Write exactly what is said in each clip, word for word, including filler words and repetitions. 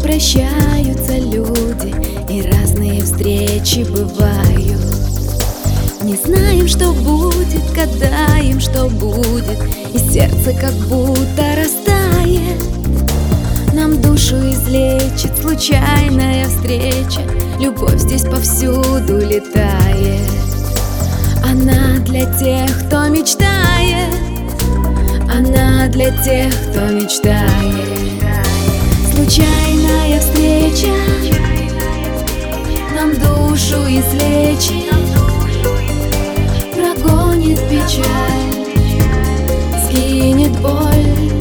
прощаются люди, и разные встречи бывают. Не знаем, что будет, гадаем, что будет, и сердце как будто растает. Нам душу излечит случайная встреча, любовь здесь повсюду летает. Она для тех, кто мечтает, она для тех, кто мечтает. Случайная встреча нам душу излечит, прогонит печаль, скинет боль.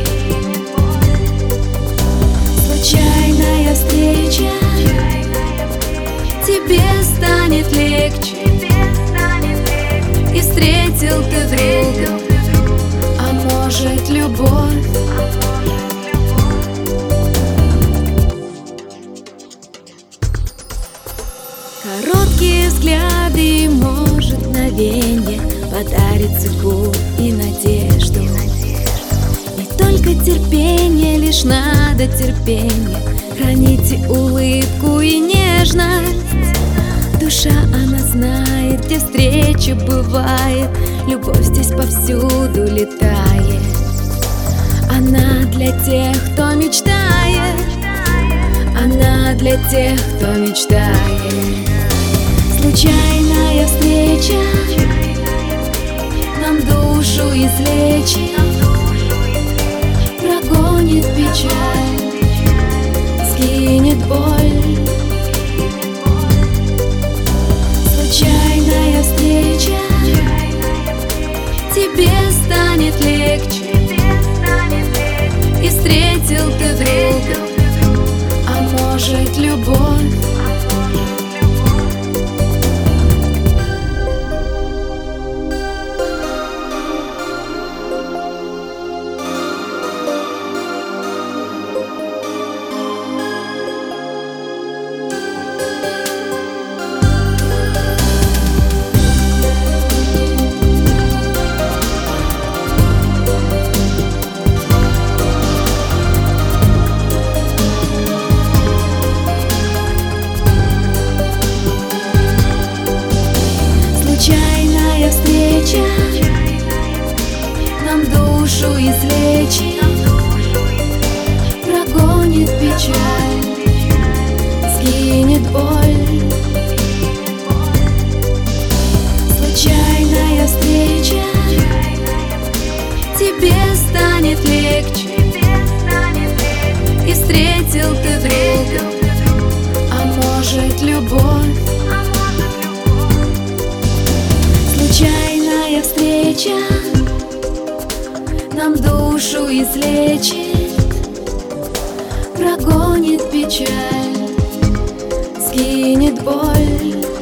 Случайная встреча, тебе станет легче, и встретил ты друга, а может любовь. Короткие взгляды, может, мгновенье подарит судьбу и надежду. И только терпение, лишь надо терпение, храните улыбку и нежность. Душа, она знает, где встреча бывает, любовь здесь повсюду летает. Она для тех, кто мечтает, она для тех, кто мечтает. Случайная встреча нам душу излечит, прогонит печаль, скинет боль. Случайная встреча, тебе станет легче, и встретил ты друга, а может любовь. Случайная встреча нам душу излечит, прогонит печаль, скинет боль. Случайная встреча, тебе станет легче, и встретил ты друга, а может любовь. Случайная встреча нам душу излечит, прогонит печаль, скинет боль.